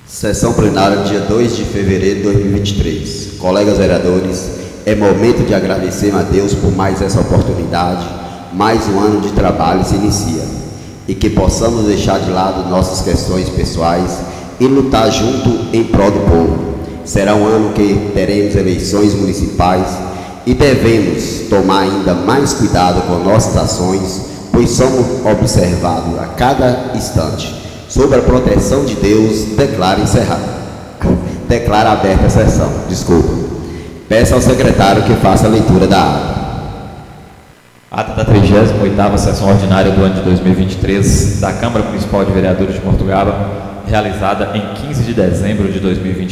Sessão plenária, dia 2 de fevereiro de 2023. Colegas vereadores, é momento de agradecer a Deus por mais essa oportunidade. Mais um ano de trabalho se inicia e que possamos deixar de lado nossas questões pessoais e lutar junto em prol do povo. Será um ano que teremos eleições municipais e devemos tomar ainda mais cuidado com nossas ações, pois somos observados a cada instante. Sob a proteção de Deus, declara encerrado. Declara aberta a sessão. Desculpa. Peço ao secretário que faça a leitura da ata. Ata da 38ª Sessão Ordinária do ano de 2023 da Câmara Municipal de Vereadores de Mortugaba, realizada em 15 de dezembro de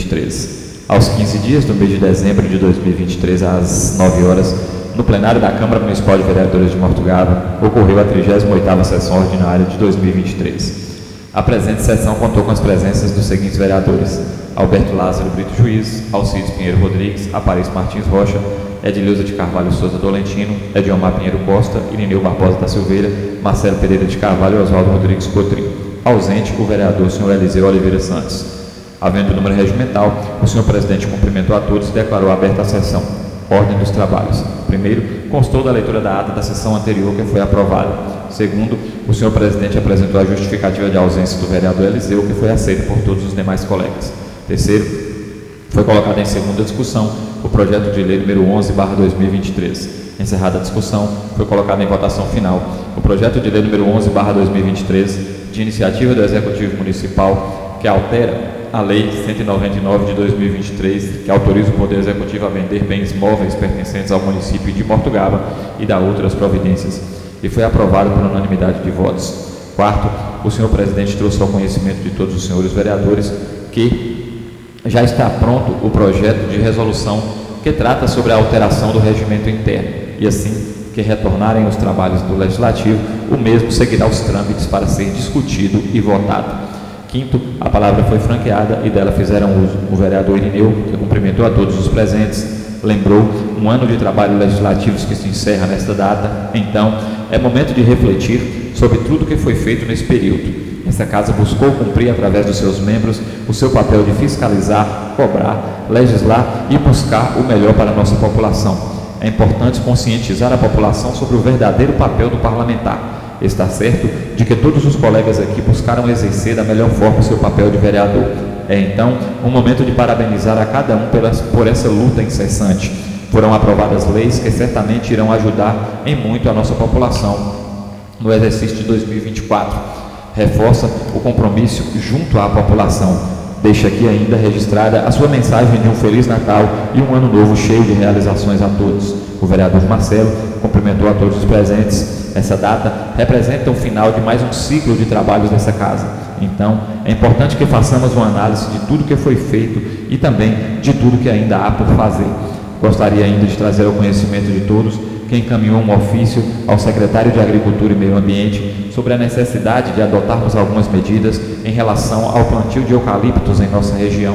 2023. Aos 15 dias do mês de dezembro de 2023, às 9 horas, no plenário da Câmara Municipal de Vereadores de Mortugaba, ocorreu a 38ª Sessão Ordinária de 2023. A presente sessão contou com as presenças dos seguintes vereadores: Alberto Lázaro Brito Juiz, Alcides Pinheiro Rodrigues, Aparício Martins Rocha, Edileuza de Carvalho Souza Dolentino, Ediomar Pinheiro Costa, Irineu Barbosa da Silveira, Marcelo Pereira de Carvalho e Oswaldo Rodrigues Cotrim. Ausente, o vereador senhor Eliseu Oliveira Santos. Havendo o número regimental, o senhor presidente cumprimentou a todos e declarou aberta a sessão. Ordem dos trabalhos. Primeiro, constou da leitura da ata da sessão anterior que foi aprovada. Segundo, o senhor presidente apresentou a justificativa de ausência do vereador Eliseu, que foi aceita por todos os demais colegas. Terceiro, foi colocado em segunda discussão o projeto de lei número 11/2023. Encerrada a discussão, foi colocado em votação final o projeto de lei número 11/2023, de iniciativa do Executivo Municipal, que altera a Lei 199 de 2023, que autoriza o Poder Executivo a vender bens móveis pertencentes ao município de Mortugaba e dá outras providências, e foi aprovado por unanimidade de votos. Quarto, o senhor presidente trouxe ao conhecimento de todos os senhores vereadores que já está pronto o projeto de resolução que trata sobre a alteração do regimento interno, e assim que retornarem os trabalhos do Legislativo, o mesmo seguirá os trâmites para ser discutido e votado. Quinto, a palavra foi franqueada e dela fizeram uso o vereador Irineu, que cumprimentou a todos os presentes, lembrou um ano de trabalho legislativo que se encerra nesta data. Então, é momento de refletir sobre tudo que foi feito nesse período. Essa casa buscou cumprir, através dos seus membros, o seu papel de fiscalizar, cobrar, legislar e buscar o melhor para a nossa população. É importante conscientizar a população sobre o verdadeiro papel do parlamentar. Está certo de que todos os colegas aqui buscaram exercer da melhor forma o seu papel de vereador. É então um momento de parabenizar a cada um por essa luta incessante. Foram aprovadas leis que certamente irão ajudar em muito a nossa população no exercício de 2024. Reforça o compromisso junto à população. Deixa aqui ainda registrada a sua mensagem de um Feliz Natal e um Ano Novo cheio de realizações a todos. O vereador Marcelo cumprimentou a todos os presentes. Essa data representa o final de mais um ciclo de trabalhos dessa casa. Então, é importante que façamos uma análise de tudo que foi feito e também de tudo que ainda há por fazer. Gostaria ainda de trazer ao conhecimento de todos que encaminhou um ofício ao secretário de Agricultura e Meio Ambiente sobre a necessidade de adotarmos algumas medidas em relação ao plantio de eucaliptos em nossa região,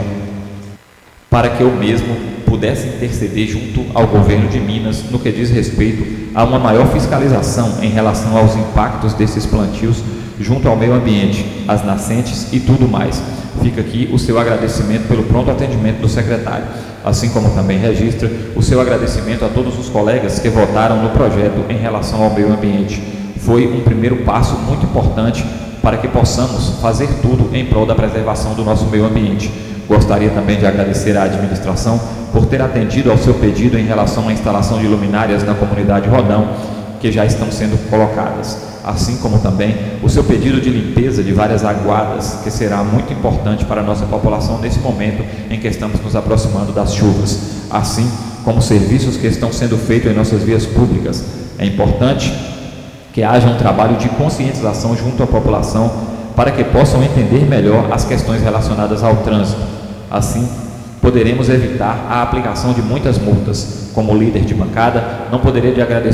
para que eu mesmo pudesse interceder junto ao governo de Minas no que diz respeito a uma maior fiscalização em relação aos impactos desses plantios junto ao meio ambiente, as nascentes e tudo mais. Fica aqui o seu agradecimento pelo pronto atendimento do secretário, assim como também registra o seu agradecimento a todos os colegas que votaram no projeto em relação ao meio ambiente. Foi um primeiro passo muito importante para que possamos fazer tudo em prol da preservação do nosso meio ambiente. Gostaria também de agradecer à administração por ter atendido ao seu pedido em relação à instalação de luminárias na comunidade Rodão, que já estão sendo colocadas, assim como também o seu pedido de limpeza de várias aguadas, que será muito importante para a nossa população nesse momento em que estamos nos aproximando das chuvas, assim como serviços que estão sendo feitos em nossas vias públicas. É importante que haja um trabalho de conscientização junto à população para que possam entender melhor as questões relacionadas ao trânsito. Assim, poderemos evitar a aplicação de muitas multas. Como líder de bancada, não poderia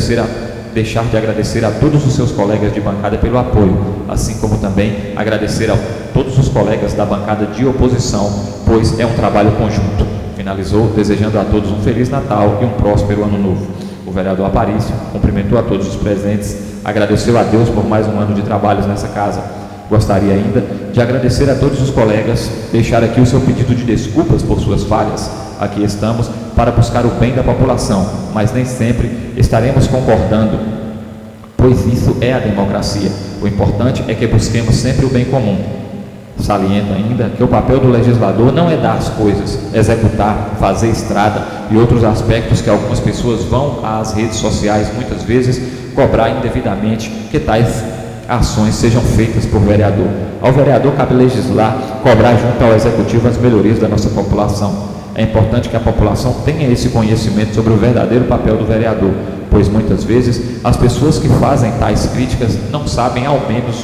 deixar de agradecer a todos os seus colegas de bancada pelo apoio, assim como também agradecer a todos os colegas da bancada de oposição, pois é um trabalho conjunto. Finalizou desejando a todos um Feliz Natal e um próspero Ano Novo. O vereador Aparício cumprimentou a todos os presentes, agradeceu a Deus por mais um ano de trabalhos nessa casa. Gostaria ainda de agradecer a todos os colegas, deixar aqui o seu pedido de desculpas por suas falhas. Aqui estamos para buscar o bem da população, mas nem sempre estaremos concordando, pois isso é a democracia. O importante é que busquemos sempre o bem comum. Saliento ainda que o papel do legislador não é dar as coisas, executar, fazer estrada e outros aspectos que algumas pessoas vão às redes sociais muitas vezes cobrar indevidamente que tais ações sejam feitas por vereador. Ao vereador cabe legislar, cobrar junto ao executivo as melhorias da nossa população. É importante que a população tenha esse conhecimento sobre o verdadeiro papel do vereador, pois muitas vezes as pessoas que fazem tais críticas não sabem ao menos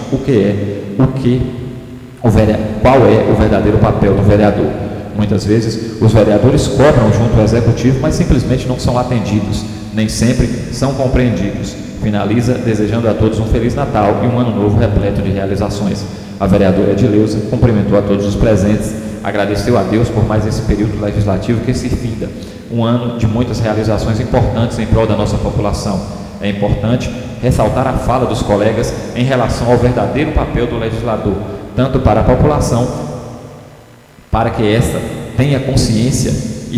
qual é o verdadeiro papel do vereador. Muitas vezes os vereadores cobram junto ao executivo, mas simplesmente não são atendidos, nem sempre são compreendidos. Finaliza desejando a todos um Feliz Natal e um Ano Novo repleto de realizações. A vereadora Edileuza cumprimentou a todos os presentes, agradeceu a Deus por mais esse período legislativo que se finda, um ano de muitas realizações importantes em prol da nossa população. É importante ressaltar a fala dos colegas em relação ao verdadeiro papel do legislador, tanto para a população, para que essa tenha consciência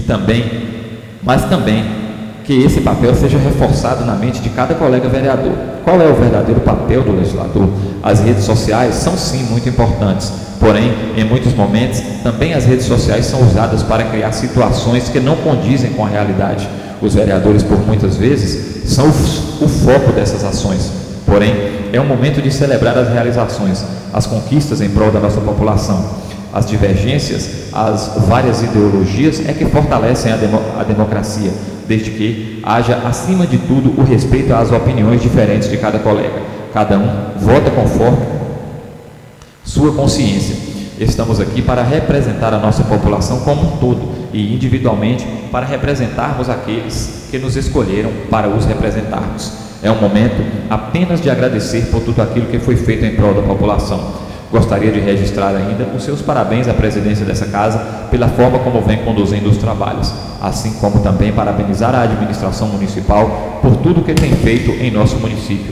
mas também que esse papel seja reforçado na mente de cada colega vereador. Qual é o verdadeiro papel do legislador? As redes sociais são sim muito importantes, porém, em muitos momentos, também as redes sociais são usadas para criar situações que não condizem com a realidade. Os vereadores, por muitas vezes, são o foco dessas ações. Porém, é um momento de celebrar as realizações, as conquistas em prol da nossa população. As divergências, as várias ideologias é que fortalecem a democracia, desde que haja, acima de tudo, o respeito às opiniões diferentes de cada colega. Cada um vota conforme sua consciência. Estamos aqui para representar a nossa população como um todo e individualmente para representarmos aqueles que nos escolheram para os representarmos. É um momento apenas de agradecer por tudo aquilo que foi feito em prol da população. Gostaria de registrar ainda os seus parabéns à presidência dessa casa pela forma como vem conduzindo os trabalhos, assim como também parabenizar a administração municipal por tudo que tem feito em nosso município.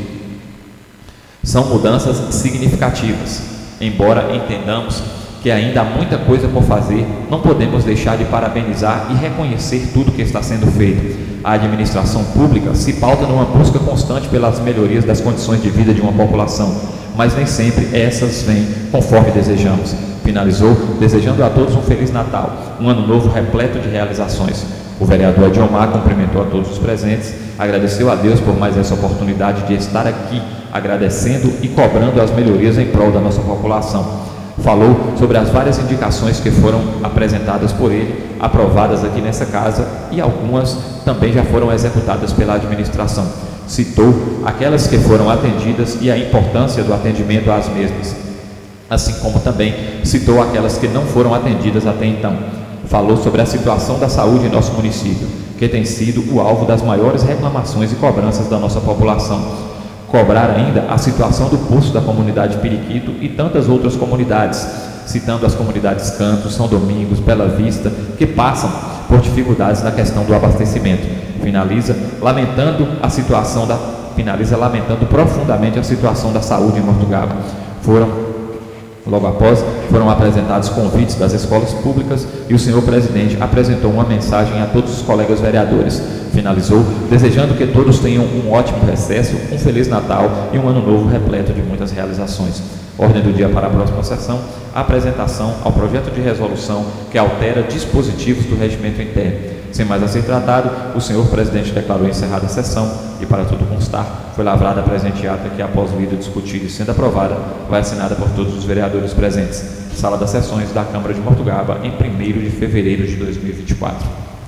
São mudanças significativas. Embora entendamos que ainda há muita coisa por fazer, não podemos deixar de parabenizar e reconhecer tudo que está sendo feito. A administração pública se pauta numa busca constante pelas melhorias das condições de vida de uma população, mas nem sempre essas vêm conforme desejamos. Finalizou desejando a todos um Feliz Natal, um Ano Novo repleto de realizações. O vereador Adiomar cumprimentou a todos os presentes, agradeceu a Deus por mais essa oportunidade de estar aqui, agradecendo e cobrando as melhorias em prol da nossa população. Falou sobre as várias indicações que foram apresentadas por ele, aprovadas aqui nessa casa, e algumas também já foram executadas pela administração. Citou aquelas que foram atendidas e a importância do atendimento às mesmas, assim como também citou aquelas que não foram atendidas até então. Falou sobre a situação da saúde em nosso município, que tem sido o alvo das maiores reclamações e cobranças da nossa população. Cobrar ainda a situação do poço da comunidade Periquito e tantas outras comunidades, citando as comunidades Cantos, São Domingos, Bela Vista, que passam por dificuldades na questão do abastecimento. Finaliza lamentando profundamente a situação da saúde em Mortugaba. Logo após, foram apresentados convites das escolas públicas e o senhor presidente apresentou uma mensagem a todos os colegas vereadores. Finalizou desejando que todos tenham um ótimo recesso, um Feliz Natal e um Ano Novo repleto de muitas realizações. Ordem do dia para a próxima sessão: a apresentação ao projeto de resolução que altera dispositivos do regimento interno. Sem mais a ser tratado, o senhor presidente declarou encerrada a sessão e, para tudo constar, foi lavrada a presente ata que, após lida, discutida e sendo aprovada, vai assinada por todos os vereadores presentes. Sala das Sessões da Câmara de Mortugaba, em 1º de fevereiro de 2024.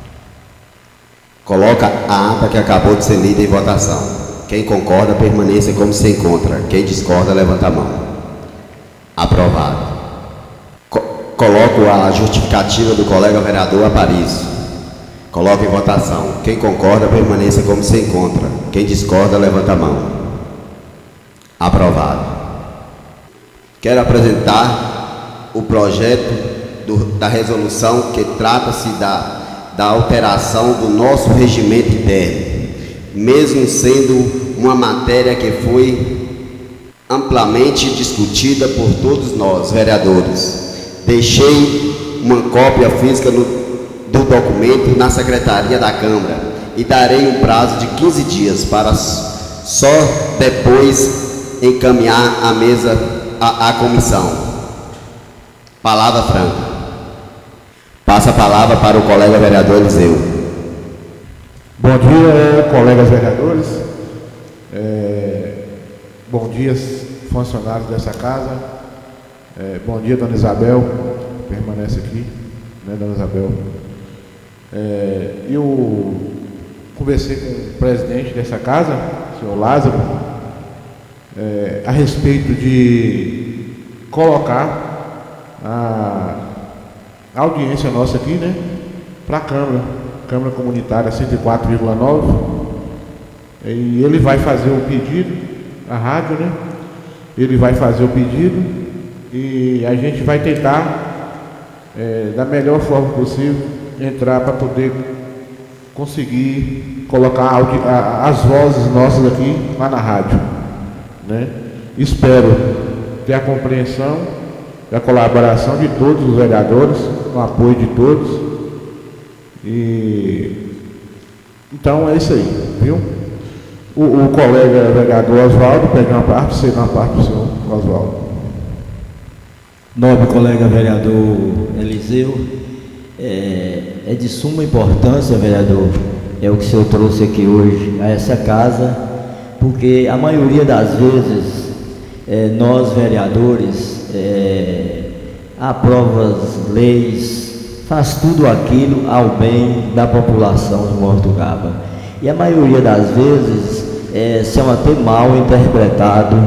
Coloca a ata que acabou de ser lida em votação. Quem concorda, permaneça como se encontra. Quem discorda, levanta a mão. Aprovado. Coloco a justificativa do colega vereador Aparício. Coloco em votação. Quem concorda, permaneça como se encontra. Quem discorda, levanta a mão. Aprovado. Quero apresentar o projeto da resolução que trata-se da alteração do nosso regimento interno, mesmo sendo uma matéria que foi amplamente discutida por todos nós, vereadores. Deixei uma cópia física do documento na secretaria da Câmara e darei um prazo de 15 dias para só depois encaminhar a mesa à comissão. Palavra franca. Passa a palavra para o colega vereador Eliseu. Bom dia, colegas vereadores. Bom dia, funcionários dessa casa. Bom dia, dona Isabel, permanece aqui, né, dona Isabel. Eu conversei com o presidente dessa casa, o senhor Lázaro, a respeito de colocar a audiência nossa aqui, né, para a Câmara Comunitária 104,9, e ele vai fazer o pedido, a rádio, né, ele vai fazer o pedido e a gente vai tentar, da melhor forma possível, entrar para poder conseguir colocar as vozes nossas aqui lá na rádio, né. Espero ter a compreensão e a colaboração de todos os vereadores, com o apoio de todos. E então é isso aí, viu? O colega vereador Oswaldo pede uma parte, você dá uma parte para o senhor Oswaldo. Nobre colega vereador Eliseu, é de suma importância, vereador, o que o senhor trouxe aqui hoje a essa casa, porque a maioria das vezes nós vereadores aprova as leis, faz tudo aquilo ao bem da população de Mortugaba. E a maioria das vezes são até mal interpretados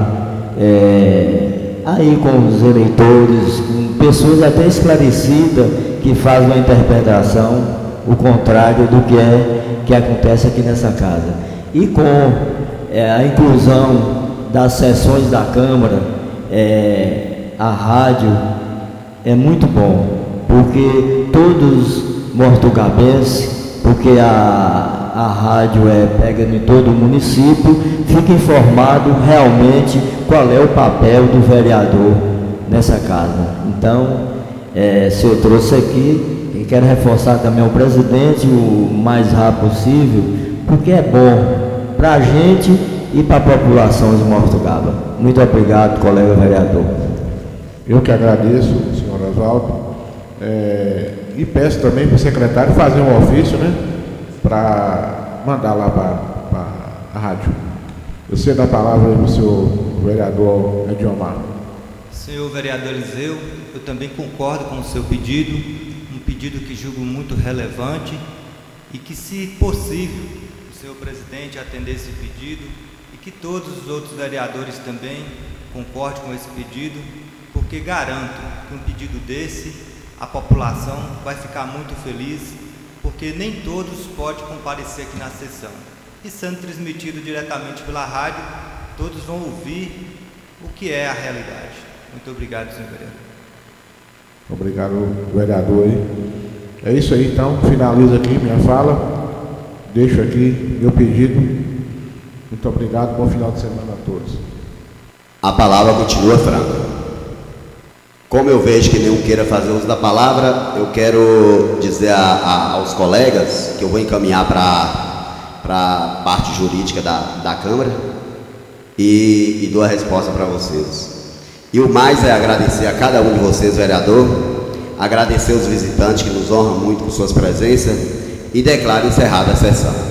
aí com os eleitores, com pessoas até esclarecidas que fazem uma interpretação o contrário do que acontece aqui nessa casa. E com a inclusão das sessões da Câmara, a rádio é muito bom, porque todos mortugabenses, porque a rádio pega em todo o município, fica informado realmente qual é o papel do vereador nessa casa. Então, se eu trouxe aqui, e quero reforçar também ao presidente o mais rápido possível, porque é bom para a gente e para a população de Mortugaba. Muito obrigado, colega vereador. Eu que agradeço, senhor Oswaldo, e peço também para o secretário fazer um ofício, né, para mandar lá para a rádio. Eu cedo a palavra aí para o senhor vereador Ediomar. Senhor vereador Eliseu, eu também concordo com o seu pedido, um pedido que julgo muito relevante e que, se possível, o senhor presidente atender esse pedido e que todos os outros vereadores também concordem com esse pedido, porque garanto que um pedido desse a população vai ficar muito feliz, porque nem todos podem comparecer aqui na sessão. E sendo transmitido diretamente pela rádio, todos vão ouvir o que é a realidade. Muito obrigado, senhor vereador. Obrigado, vereador aí. É isso aí, então, finalizo aqui minha fala, deixo aqui meu pedido. Muito obrigado, bom final de semana a todos. A palavra continua franca. Como eu vejo que nenhum queira fazer uso da palavra, eu quero dizer aos colegas que eu vou encaminhar para a parte jurídica da Câmara e dou a resposta para vocês. E o mais é agradecer a cada um de vocês, vereador, agradecer os visitantes que nos honram muito com suas presenças e declaro encerrada a sessão.